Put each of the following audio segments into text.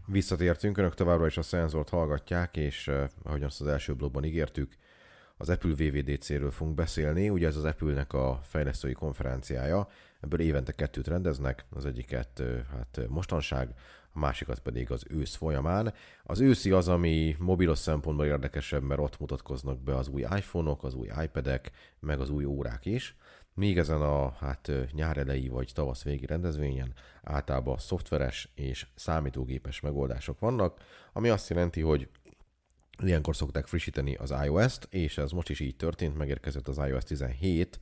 Visszatértünk, önök továbbra is a szenzort hallgatják, és ahogy azt az első blogban ígértük, az Apple WWDC-ről fogunk beszélni. Ugye ez az Apple-nek a fejlesztői konferenciája, ebből évente 2 rendeznek, az egyiket hát mostanság, a másikat pedig az ősz folyamán. Az őszi az, ami mobilos szempontból érdekesebb, mert ott mutatkoznak be az új iPhone-ok, az új iPad-ek, meg az új órák is. Míg ezen a nyár elejé vagy tavasz végi rendezvényen általában szoftveres és számítógépes megoldások vannak, ami azt jelenti, hogy ilyenkor szokták frissíteni az iOS-t, és ez most is így történt, megérkezett az iOS 17,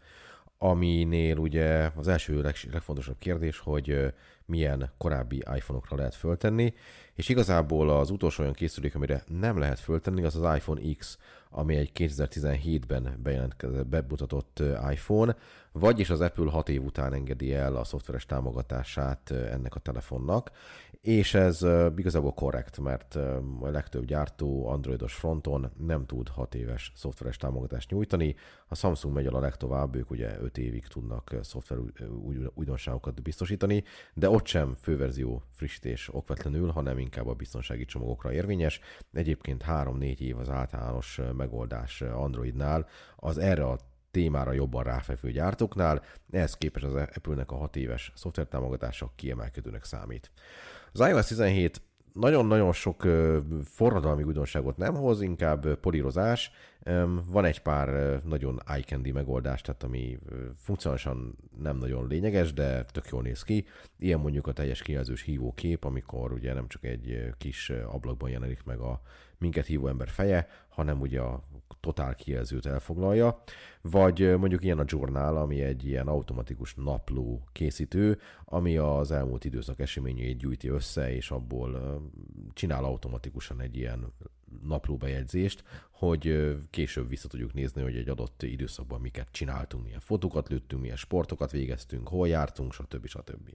aminél ugye az első legfontosabb kérdés, hogy milyen korábbi iPhone-okra lehet föltenni, és igazából az utolsó olyan készülék, amire nem lehet föltenni, az az iPhone X, ami egy 2017-ben bemutatott iPhone, vagyis az Apple 6 év után engedi el a szoftveres támogatását ennek a telefonnak, és ez igazából korrekt, mert a legtöbb gyártó androidos fronton nem tud 6 éves szoftveres támogatást nyújtani. A Samsung megy el a legtovább, ők ugye 5 évig tudnak szoftver újdonságokat biztosítani, de ott sem főverzió frissítés okvetlenül, hanem inkább a biztonsági csomagokra érvényes. Egyébként 3-4 év az általános megoldás Androidnál, az erre a témára jobban ráfekvő gyártóknál, ehhez képest az Apple-nek a 6 éves szoftvertámogatása kiemelkedőnek számít. Az iOS 17 nagyon-nagyon sok forradalmi újdonságot nem hoz, inkább polírozás. Van egy pár nagyon eye candy megoldás, tehát ami funkcionálisan nem nagyon lényeges, de tök jól néz ki. Ilyen mondjuk a teljes kijelzős hívókép, amikor ugye nem csak egy kis ablakban jelenik meg a minket hívó ember feje, hanem ugye a totál kijelzőt elfoglalja, vagy mondjuk ilyen a Journal, ami egy ilyen automatikus napló készítő, ami az elmúlt időszak eseményeit gyűjti össze, és abból csinál automatikusan egy ilyen naplóbejegyzést, hogy később vissza tudjuk nézni, hogy egy adott időszakban miket csináltunk, milyen fotókat lőttünk, milyen sportokat végeztünk, hol jártunk, stb.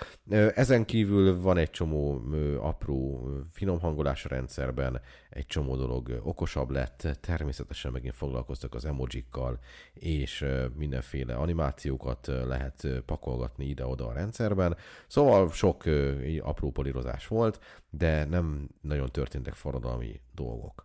Ezen kívül van egy csomó apró finomhangolás a rendszerben, egy csomó dolog okosabb lett, természetesen megint foglalkoztak az emojikkal, és mindenféle animációkat lehet pakolgatni ide-oda a rendszerben. Szóval sok apró polírozás volt, de nem nagyon történtek forradalmi dolgok.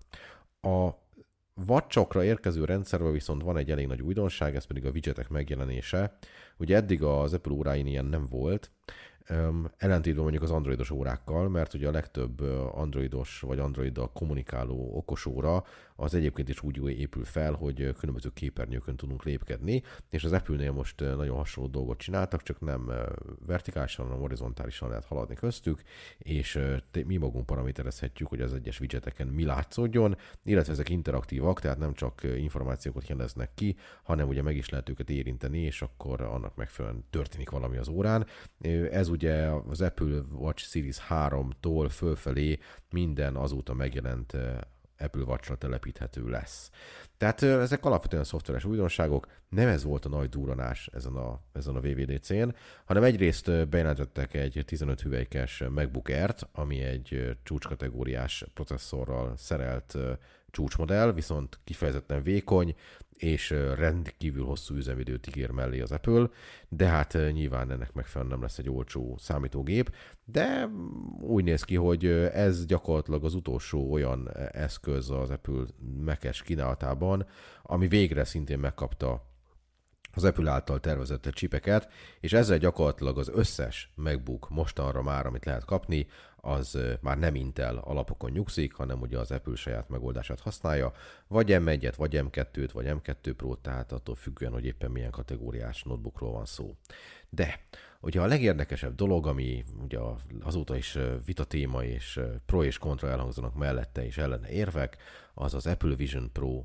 A watchokra érkező rendszerben viszont van egy elég nagy újdonság, ez pedig a widgetek megjelenése. Ugye eddig az Apple óráin ilyen nem volt, ellentétben mondjuk az androidos órákkal, mert ugye a legtöbb androidos vagy androiddal kommunikáló okosóra az egyébként is úgy épül fel, hogy különböző képernyőkön tudunk lépkedni, és az Apple-nél most nagyon hasonló dolgot csináltak, csak nem vertikálisan, hanem horizontálisan lehet haladni köztük, és mi magunk paraméterezhetjük, hogy az egyes widgeteken mi látszódjon, illetve ezek interaktívak, tehát nem csak információkat jeleznek ki, hanem ugye meg is lehet őket érinteni, és akkor annak megfelelően történik valami az órán. Ez ugye az Apple Watch Series 3-tól fölfelé minden azóta megjelent Apple Watch-ra telepíthető lesz. Tehát ezek alapvetően szoftveres újdonságok, nem ez volt a nagy durranás ezen a WWDC-n, hanem egyrészt bejelentettek egy 15 hüvelykes MacBook Air-t, ami egy csúcskategóriás processzorral szerelt csúcsmodell, viszont kifejezetten vékony, és rendkívül hosszú üzemidőt ígér mellé az Apple, de hát nyilván ennek megfelelően nem lesz egy olcsó számítógép, de úgy néz ki, hogy ez gyakorlatilag az utolsó olyan eszköz az Apple Mac-es kínálatában, ami végre szintén megkapta az Apple által tervezett csipeket, és ezzel gyakorlatilag az összes MacBook mostanra már, amit lehet kapni, az már nem Intel alapokon nyugszik, hanem ugye az Apple saját megoldását használja, vagy M1-et, vagy M2-t, vagy M2 Pro-t, tehát attól függően, hogy éppen milyen kategóriás notebookról van szó. De ugye a legérdekesebb dolog, ami ugye azóta is vita téma, és pro és kontra elhangzanak mellette és ellene érvek, az az Apple Vision Pro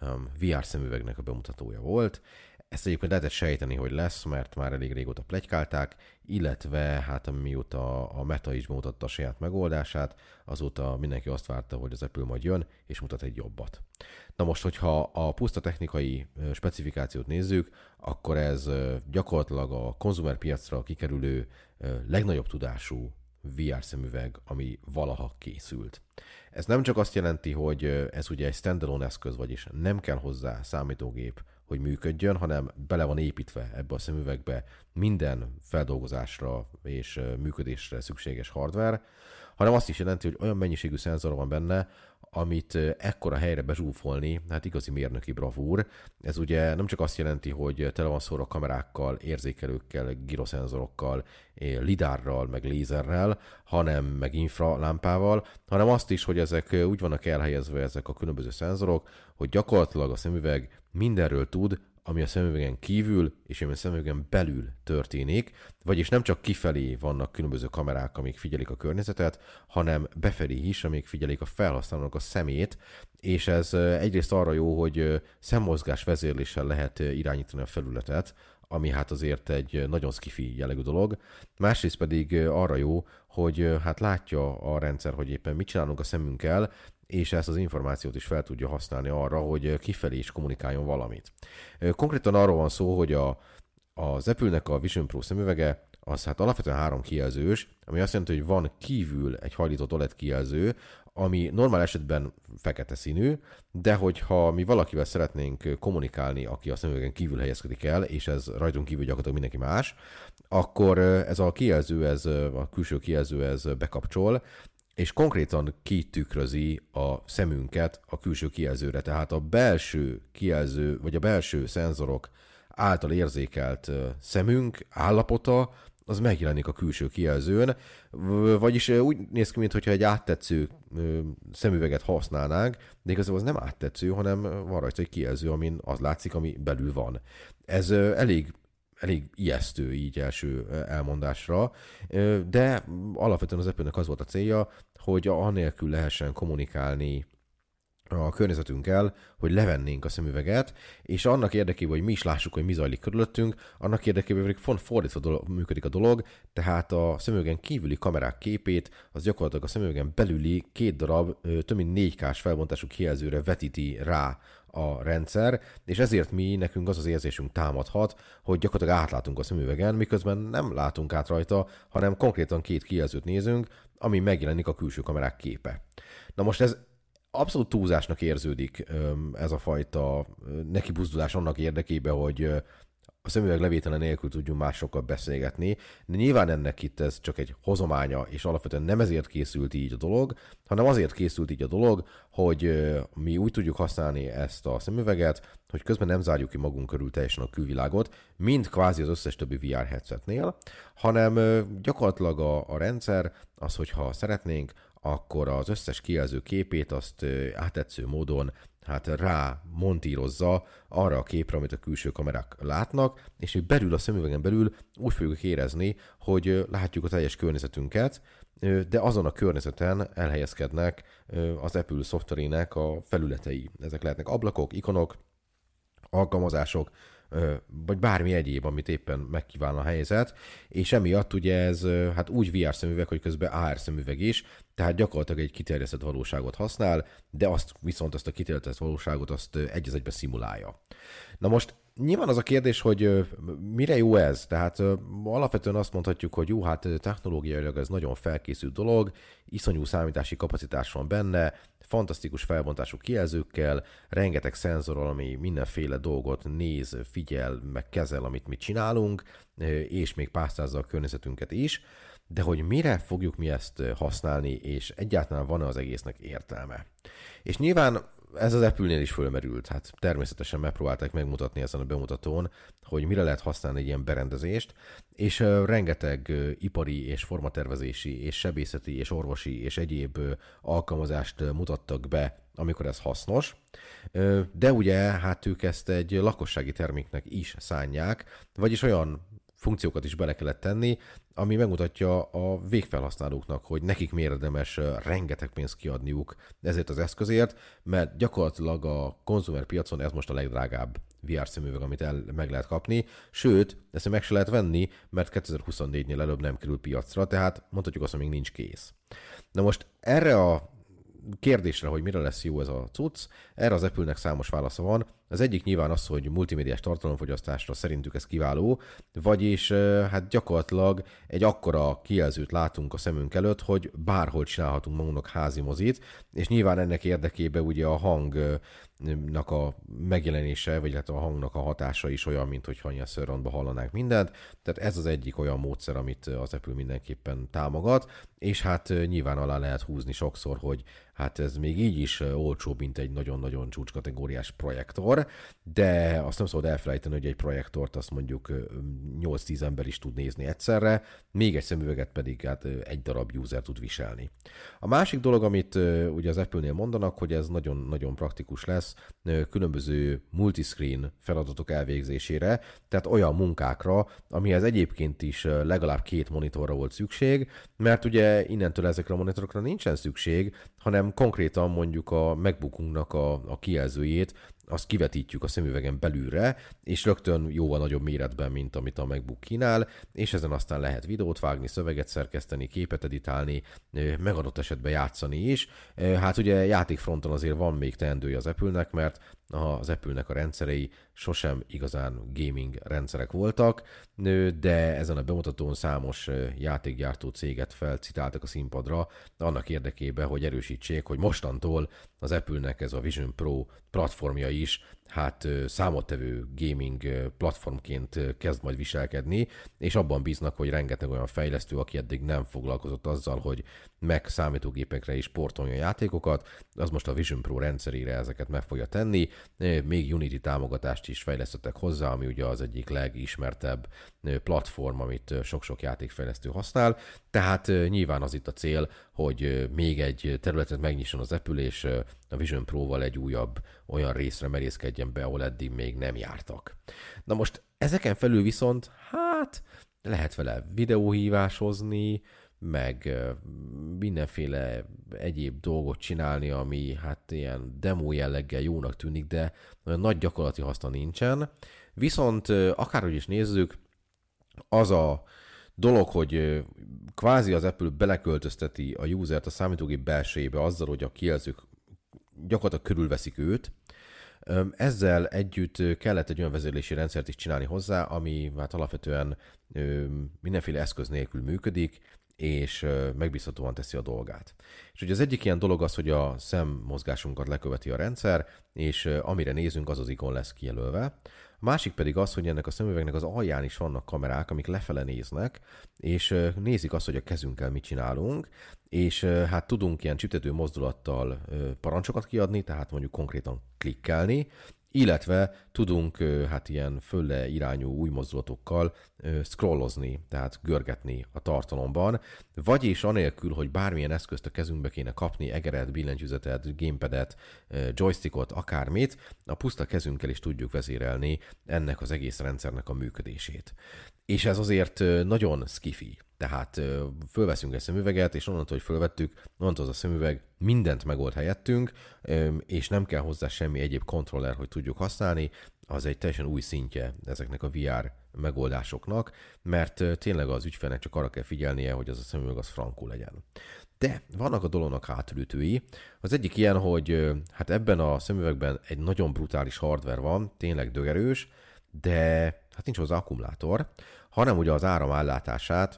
VR szemüvegnek a bemutatója volt. Ezt egyébként lehetett sejteni, hogy lesz, mert már elég régóta pletykálták, illetve hát mióta a Meta is bemutatta a saját megoldását, azóta mindenki azt várta, hogy az Apple majd jön, és mutat egy jobbat. Na most, hogyha a puszta technikai specifikációt nézzük, akkor ez gyakorlatilag a konzumerpiacra kikerülő legnagyobb tudású VR szemüveg, ami valaha készült. Ez nem csak azt jelenti, hogy ez ugye egy standalone eszköz, vagyis nem kell hozzá számítógép, hogy működjön, hanem bele van építve ebbe a szemüvegbe minden feldolgozásra és működésre szükséges hardware, hanem azt is jelenti, hogy olyan mennyiségű szenzor van benne, amit ekkora helyre bezsúfolni, hát igazi mérnöki bravúr. Ez ugye nem csak azt jelenti, hogy tele van szórva kamerákkal, érzékelőkkel, gyroszenzorokkal, lidárral, meg lézerrel, hanem meg infralámpával, hanem azt is, hogy ezek úgy vannak elhelyezve ezek a különböző szenzorok, hogy gyakorlatilag a szemüveg mindenről tud, ami a szemüvegen kívül és ami a szemüvegen belül történik, vagyis nem csak kifelé vannak különböző kamerák, amik figyelik a környezetet, hanem befelé is, amik figyelik a felhasználónak a szemét, és ez egyrészt arra jó, hogy szemmozgás vezérléssel lehet irányítani a felületet, ami hát azért egy nagyon skifi jellegű dolog. Másrészt pedig arra jó, hogy hát látja a rendszer, hogy éppen mit csinálunk a szemünkkel, és ezt az információt is fel tudja használni arra, hogy kifelé is kommunikáljon valamit. Konkrétan arról van szó, hogy az Apple-nek a Vision Pro szemüvege az hát alapvetően 3 kijelzős, ami azt jelenti, hogy van kívül egy hajlított OLED kijelző, ami normál esetben fekete színű, de hogyha mi valakivel szeretnénk kommunikálni, aki a szemüvegen kívül helyezkedik el, és ez rajtunk kívül gyakorlatilag mindenki más, akkor ez a kijelző, a külső kijelző ez bekapcsol, és konkrétan kitükrözi a szemünket a külső kijelzőre. Tehát a belső kijelző, vagy a belső szenzorok által érzékelt szemünk állapota, az megjelenik a külső kijelzőn, vagyis úgy néz ki, mintha egy áttetsző szemüveget használnánk, de igazából az nem áttetsző, hanem van rajta egy kijelző, amin az látszik, ami belül van. Ez elég ijesztő így első elmondásra, de alapvetően az Apple-nek az volt a célja, hogy anélkül lehessen kommunikálni a környezetünkkel, hogy levennénk a szemüveget, és annak érdekében, hogy mi is lássuk, hogy mi zajlik körülöttünk, annak érdekében, hogy fordítva működik a dolog, tehát a szemüvegen kívüli kamerák képét, az gyakorlatilag a szemüvegen belüli 2 darab több mint 4K-s felbontású kijelzőre vetíti rá a rendszer, és ezért nekünk az az érzésünk támadhat, hogy gyakorlatilag átlátunk a szemüvegen, miközben nem látunk át rajta, hanem konkrétan 2 kijelzőt nézünk, ami megjelenik a külső kamerák képe. Na most ez abszolút túlzásnak érződik ez a fajta nekibuzdulás annak érdekében, hogy a szemüveg levétele nélkül tudjunk másokkal beszélgetni, de nyilván ennek itt ez csak egy hozománya, és alapvetően nem ezért készült így a dolog, hanem azért készült így a dolog, hogy mi úgy tudjuk használni ezt a szemüveget, hogy közben nem zárjuk ki magunk körül teljesen a külvilágot, mint kvázi az összes többi VR headsetnél, hanem gyakorlatilag a rendszer az, hogyha szeretnénk, akkor az összes kijelző képét azt áttetsző módon hát rá montírozza arra a képre, amit a külső kamerák látnak, és hogy belül a szemüvegen belül úgy fogjuk érezni, hogy látjuk a teljes környezetünket, de azon a környezeten elhelyezkednek az Apple szoftverének a felületei. Ezek lehetnek ablakok, ikonok, alkalmazások, vagy bármi egyéb, amit éppen megkíván a helyzet, és emiatt ugye ez hát úgy VR szemüveg, hogy közben AR szemüveg is, tehát gyakorlatilag egy kiterjesztett valóságot használ, de azt a kiterjesztett valóságot azt egy az egybe szimulálja. Na most nyilván az a kérdés, hogy mire jó ez? Tehát alapvetően azt mondhatjuk, hogy jó, hát technológiailag ez nagyon felkészült dolog, iszonyú számítási kapacitás van benne, fantasztikus felbontású kijelzőkkel, rengeteg szenzorral, ami mindenféle dolgot néz, figyel, meg kezel, amit mi csinálunk, és még pásztázza a környezetünket is, de hogy mire fogjuk mi ezt használni, és egyáltalán van-e az egésznek értelme. És nyilván ez az Apple-nél is fölmerült, hát természetesen megpróbálták megmutatni ezen a bemutatón, hogy mire lehet használni egy ilyen berendezést, és rengeteg ipari és formatervezési és sebészeti és orvosi és egyéb alkalmazást mutattak be, amikor ez hasznos, de ugye hát ők ezt egy lakossági terméknek is szánják, vagyis olyan funkciókat is bele kellett tenni, ami megmutatja a végfelhasználóknak, hogy nekik miért érdemes rengeteg pénzt kiadniuk ezért az eszközért, mert gyakorlatilag a konzumer piacon ez most a legdrágább VR szemüveg, amit meg lehet kapni, sőt, ezt meg se lehet venni, mert 2024-nél előbb nem kerül piacra, tehát mondhatjuk azt, hogy még nincs kész. Na most erre a kérdésre, hogy mire lesz jó ez a cucc, erre az Apple-nek számos válasza van. Az egyik nyilván az, hogy multimédiás tartalomfogyasztásra szerintük ez kiváló, vagyis hát gyakorlatilag egy akkora kijelzőt látunk a szemünk előtt, hogy bárhol csinálhatunk magunknak házi mozit, és nyilván ennek érdekében ugye a hangnak a megjelenése, vagy hát a hangnak a hatása is olyan, mint hogyha ilyen surroundba hallanánk mindent. Tehát ez az egyik olyan módszer, amit az Apple mindenképpen támogat, és hát nyilván alá lehet húzni sokszor, hogy hát ez még így is olcsóbb, mint egy nagyon-nagyon csúcskategóriás projektor, de azt nem szabad elfelejteni, hogy egy projektort azt mondjuk 8-10 ember is tud nézni egyszerre, még egy szemüveget pedig hát egy darab user tud viselni. A másik dolog, amit ugye az Apple-nél mondanak, hogy ez nagyon-nagyon praktikus lesz különböző multiscreen feladatok elvégzésére, tehát olyan munkákra, amihez egyébként is legalább 2 monitorra volt szükség, mert ugye innentől ezekre a monitorokra nincsen szükség, hanem konkrétan mondjuk a MacBookunknak a kijelzőjét azt kivetítjük a szemüvegen belülre, és rögtön jóval nagyobb méretben, mint amit a MacBook kínál, és ezen aztán lehet videót vágni, szöveget szerkeszteni, képet editálni, meg adott esetben játszani is. Hát ugye játékfronton azért van még teendője az Apple-nek, mert az Apple-nek a rendszerei sosem igazán gaming rendszerek voltak, de ezen a bemutatón számos játékgyártó céget felcitáltak a színpadra annak érdekében, hogy erősítsék, hogy mostantól az Apple-nek ez a Vision Pro platformja is hát számottevő gaming platformként kezd majd viselkedni, és abban bíznak, hogy rengeteg olyan fejlesztő, aki eddig nem foglalkozott azzal, hogy Mac számítógépekre is portolja játékokat, az most a Vision Pro rendszerére ezeket meg fogja tenni. Még Unity támogatást is fejlesztettek hozzá, ami ugye az egyik legismertebb platform, amit sok-sok játékfejlesztő használ. Tehát nyilván az itt a cél, hogy még egy területet megnyisson az Apple, és a Vision Pro-val egy újabb olyan részre merészkedjen be, ahol eddig még nem jártak. Na most ezeken felül viszont, hát lehet vele videóhívásozni, meg mindenféle egyéb dolgot csinálni, ami hát ilyen demo jelleggel jónak tűnik, de olyan nagy gyakorlati haszna nincsen. Viszont akárhogy is nézzük, az a dolog, hogy kvázi az Apple beleköltözteti a usert a számítógép belsejébe azzal, hogy a kijelzők gyakorlatilag körülveszik őt. Ezzel együtt kellett egy olyan vezérlési rendszert is csinálni hozzá, ami hát alapvetően mindenféle eszköz nélkül működik, és megbízhatóan teszi a dolgát. És ugye az egyik ilyen dolog az, hogy a szemmozgásunkat leköveti a rendszer, és amire nézünk, az az ikon lesz kijelölve. A másik pedig az, hogy ennek a szemüvegnek az alján is vannak kamerák, amik lefele néznek, és nézik azt, hogy a kezünkkel mit csinálunk, és hát tudunk ilyen csiptető mozdulattal parancsokat kiadni, tehát mondjuk konkrétan klikkelni, illetve tudunk hát ilyen fölle irányú új mozdulatokkal scrollozni, tehát görgetni a tartalomban, vagyis anélkül, hogy bármilyen eszközt a kezünkbe kéne kapni, egeret, billentyűzetet, gamepadet, joystickot, akármit, a puszta kezünkkel is tudjuk vezérelni ennek az egész rendszernek a működését. És ez azért nagyon skifi. Tehát fölveszünk egy szemüveget, és onnantól, hogy fölvettük, onnantól az a szemüveg mindent megold helyettünk, és nem kell hozzá semmi egyéb kontroller, hogy tudjuk használni, az egy teljesen új szintje ezeknek a VR megoldásoknak, mert tényleg az ügyfélnek csak arra kell figyelnie, hogy az a szemüveg az frankul legyen. De vannak a dolognak hátulütői. Az egyik ilyen, hogy hát ebben a szemüvegben egy nagyon brutális hardware van, tényleg dögerős, de hát nincs hozzá akkumulátor, hanem ugye az áramállátását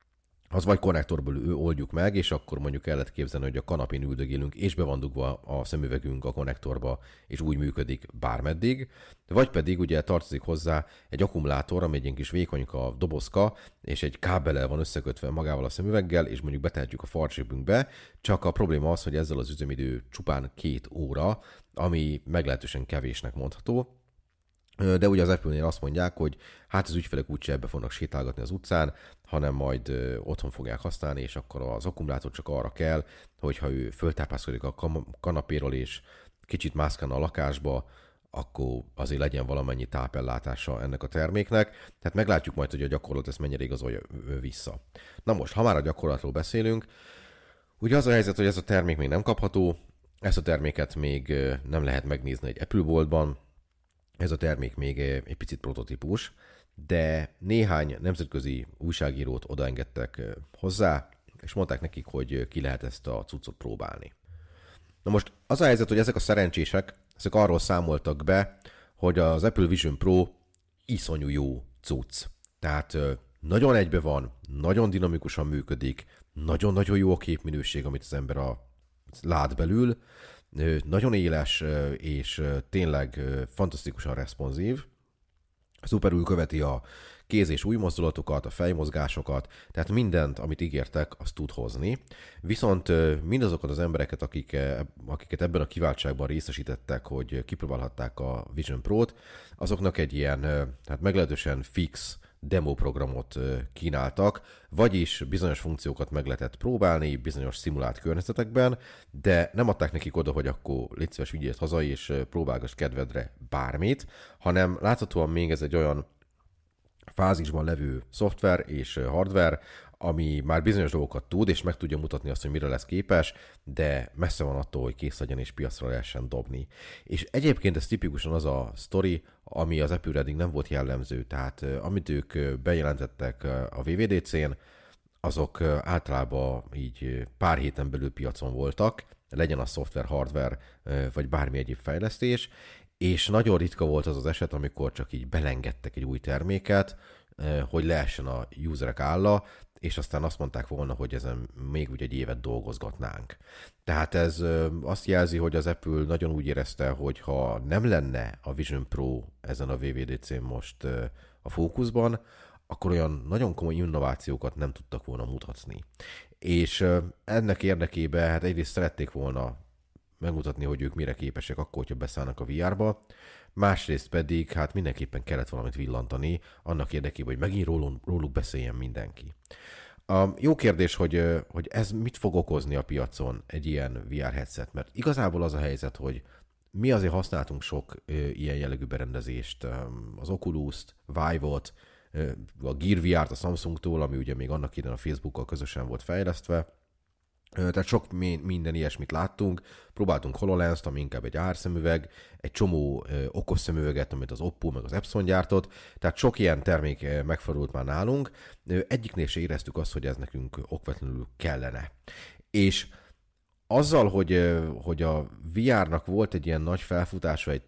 az vagy konnektorból oldjuk meg, és akkor mondjuk el lehet képzelni, hogy a kanapén üldögélünk, és be van dugva a szemüvegünk a konnektorba, és úgy működik bármeddig, vagy pedig ugye tartozik hozzá egy akkumulátor, ami egy ilyen kis vékonyka dobozka, és egy kábellel van összekötve magával a szemüveggel, és mondjuk betehetjük a farcsépünkbe, csak a probléma az, hogy ezzel az üzemidő csupán 2 óra, ami meglehetősen kevésnek mondható. De ugye az Apple-nél azt mondják, hogy hát az ügyfelek úgyse ebbe fognak sétálgatni az utcán, hanem majd otthon fogják használni, és akkor az akkumulátor csak arra kell, hogyha ő föltápászkodik a kanapéról, és kicsit mászkálna a lakásba, akkor azért legyen valamennyi tápellátása ennek a terméknek. Tehát meglátjuk majd, hogy a gyakorlat ezt mennyire igazolja vissza. Na most, ha már a gyakorlatról beszélünk, ugye az a helyzet, hogy ez a termék még nem kapható, ezt a terméket még nem lehet megnézni egy Apple boltban, ez a termék még egy picit prototípus, de néhány nemzetközi újságírót odaengedtek hozzá, és mondták nekik, hogy ki lehet ezt a cuccot próbálni. Na most az a helyzet, hogy ezek a szerencsések, ezek arról számoltak be hogy az Apple Vision Pro iszonyú jó cucc. Tehát nagyon egybe van, nagyon dinamikusan működik, nagyon-nagyon jó a képminőség, amit az ember lát belül, nagyon éles és tényleg fantasztikusan responsív, szuperül követi a kéz- és ujjmozdulatokat, a fejmozgásokat, tehát mindent, amit ígértek, azt tud hozni. Viszont mindazokat az embereket, akiket ebben a kiváltságban részesítettek, hogy kipróbálhatták a Vision Pro-t, azoknak egy ilyen hát meglehetősen fix demo programot kínáltak, vagyis bizonyos funkciókat meg lehetett próbálni bizonyos szimulált környezetekben, de nem adták nekik oda, hogy akkor légy szíves, vigyél haza és próbálgass kedvedre bármit, hanem láthatóan még ez egy olyan fázisban levő szoftver és hardware, ami már bizonyos dolgokat tud, és meg tudja mutatni azt, hogy mire lesz képes, de messze van attól, hogy kész legyen és piacra lehessen dobni. És egyébként ez tipikusan az a sztori, ami az Apple eddig nem volt jellemző, tehát amit ők bejelentettek a WWDC-n, azok általában így pár héten belül piacon voltak, legyen a szoftver, hardware, vagy bármi egyéb fejlesztés, és nagyon ritka volt az az eset, amikor csak így belengedtek egy új terméket, hogy leessen a userek álla, és aztán azt mondták volna, hogy ezen még úgy egy évet dolgozgatnánk. Tehát ez azt jelzi, hogy az Apple nagyon úgy érezte, hogy ha nem lenne a Vision Pro ezen a WWDC-n most a fókuszban, akkor olyan nagyon komoly innovációkat nem tudtak volna mutatni. És ennek érdekében hát egyrészt szerették volna megmutatni, hogy ők mire képesek akkor, hogyha beszállnak a VR-ba, másrészt pedig hát mindenképpen kellett valamit villantani, annak érdekében, hogy megint róluk beszéljen mindenki. Jó kérdés, hogy ez mit fog okozni a piacon egy ilyen VR headset, mert igazából az a helyzet, hogy mi azért használtunk sok ilyen jellegű berendezést, az Oculus-t, Vive-ot, a Gear VR-t a Samsungtól, ami ugye még annak idején a Facebookkal közösen volt fejlesztve, tehát sok minden ilyesmit láttunk, próbáltunk HoloLens-t, ami inkább egy AR-szemüveg, egy csomó okos szemüveget, amit az Oppo meg az Epson gyártott, tehát sok ilyen termék megfordult már nálunk, egyiknél se éreztük azt, hogy ez nekünk okvetlenül kellene. És azzal, hogy a VR-nak volt egy ilyen nagy felfutása egy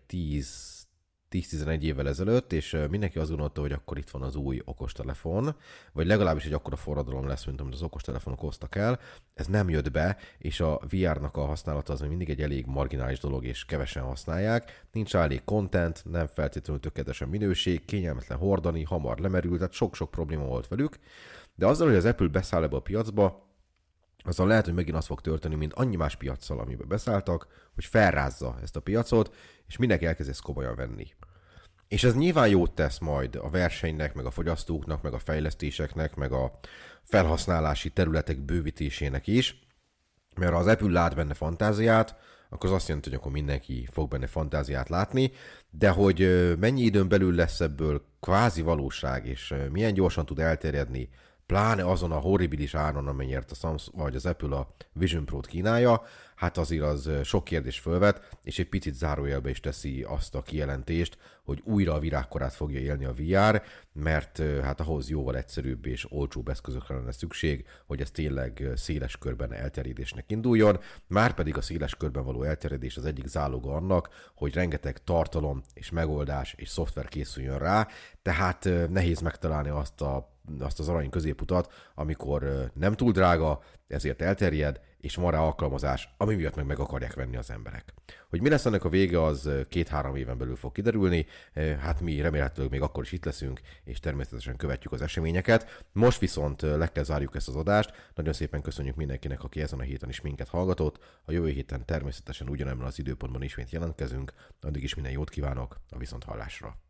10-11 évvel ezelőtt, és mindenki azt gondolta, hogy akkor itt van az új okostelefon, vagy legalábbis egy akkora forradalom lesz, mint amit az okostelefonok hoztak el. Ez nem jött be, és a VR-nak a használata az még mindig egy elég marginális dolog, és kevesen használják. Nincs elég content, nem feltétlenül tökéletes a minőség, kényelmetlen hordani, hamar lemerül, tehát sok-sok probléma volt velük. De azzal, hogy az Apple beszáll ebbe a piacba, azzal lehet, hogy megint az fog történni, mint annyi más piaccal, amiben beszálltak, hogy felrázza ezt a piacot, és mindenki elkezd ezt komolyan venni. És ez nyilván jót tesz majd a versenynek, meg a fogyasztóknak, meg a fejlesztéseknek, meg a felhasználási területek bővítésének is, mert ha az Apple lát benne fantáziát, akkor az azt jelenti, hogy akkor mindenki fog benne fantáziát látni, de hogy mennyi időn belül lesz ebből kvázi valóság, és milyen gyorsan tud elterjedni, pláne azon a horribilis áron, amennyiért a Samsung vagy az Apple a Vision Pro-t kínálja, hát azért az sok kérdést fölvet, és egy picit zárójelbe is teszi azt a kijelentést, hogy újra a virágkorát fogja élni a VR, mert hát ahhoz jóval egyszerűbb és olcsóbb eszközökre lenne szükség, hogy ez tényleg széles körben elterjedésnek induljon, márpedig a széles körben való elterjedés az egyik záloga annak, hogy rengeteg tartalom és megoldás és szoftver készüljön rá, tehát nehéz megtalálni azt az arany középutat, amikor nem túl drága, ezért elterjed, és van rá alkalmazás, ami miatt meg akarják venni az emberek. Hogy mi lesz ennek a vége, az 2-3 éven belül fog kiderülni, hát mi remélhetőleg még akkor is itt leszünk, és természetesen követjük az eseményeket. Most viszont le kell zárjuk ezt az adást, nagyon szépen köszönjük mindenkinek, aki ezen a héten is minket hallgatott, a jövő héten természetesen ugyanebben az időpontban ismét jelentkezünk, addig is minden jót kívánok, a viszonthallásra.